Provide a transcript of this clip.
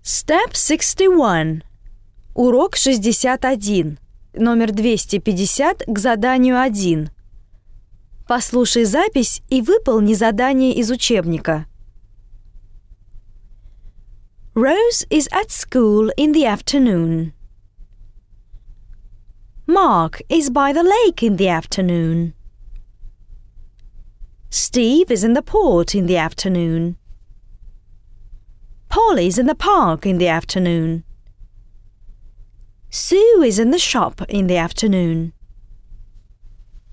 Step 61. Урок 61. Номер 250 к заданию 1. Послушай запись и выполни задание из учебника. Rose is at school in the afternoon. Mark is by the lake in the afternoon. Steve is in the port in the afternoon. Polly's in the park in the afternoon. Sue is in the shop in the afternoon.